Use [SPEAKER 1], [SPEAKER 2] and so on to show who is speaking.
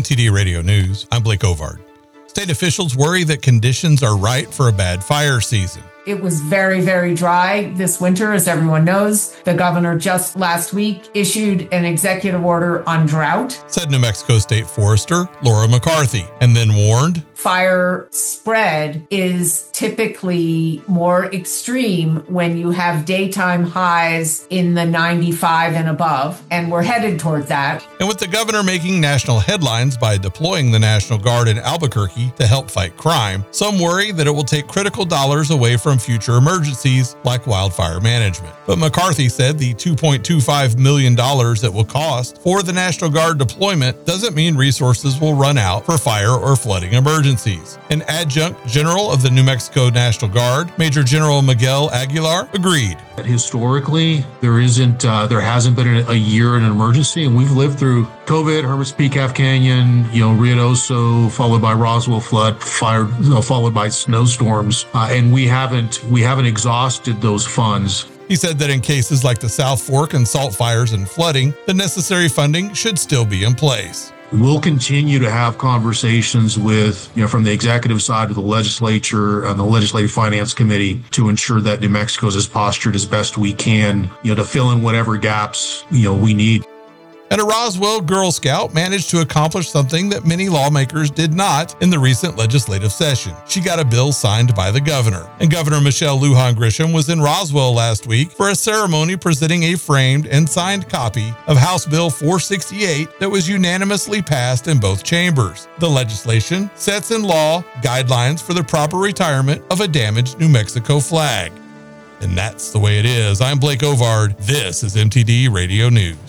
[SPEAKER 1] MTD Radio News, I'm Blake Ovard. State officials worry that conditions are right for a bad fire season.
[SPEAKER 2] It was very, very dry this winter, as everyone knows. The governor just last week issued an executive order on drought,
[SPEAKER 1] said New Mexico State Forester Laura McCarthy, and then warned,
[SPEAKER 2] fire spread is typically more extreme when you have daytime highs in the 95 and above, and we're headed toward that.
[SPEAKER 1] And with the governor making national headlines by deploying the National Guard in Albuquerque to help fight crime, some worry that it will take critical dollars away from future emergencies like wildfire management. But McCarthy said the $2.25 million it will cost for the National Guard deployment doesn't mean resources will run out for fire or flooding emergencies. An adjunct general of the New Mexico National Guard, Major General Miguel Aguilar, agreed.
[SPEAKER 3] Historically, there hasn't been a year in an emergency, and we've lived through COVID, Hermit's Peak, Half Canyon, Ruidoso, followed by Roswell flood, fire, followed by snowstorms, and we haven't exhausted those funds.
[SPEAKER 1] He said that in cases like the South Fork and salt fires and flooding, the necessary funding should still be in place.
[SPEAKER 3] We'll continue to have conversations with, from the executive side of the legislature and the Legislative Finance Committee to ensure that New Mexico is postured as best we can, to fill in whatever gaps, we need.
[SPEAKER 1] And a Roswell Girl Scout managed to accomplish something that many lawmakers did not in the recent legislative session. She got a bill signed by the governor. And Governor Michelle Lujan Grisham was in Roswell last week for a ceremony presenting a framed and signed copy of House Bill 468 that was unanimously passed in both chambers. The legislation sets in law guidelines for the proper retirement of a damaged New Mexico flag. And that's the way it is. I'm Blake Ovard. This is MTD Radio News.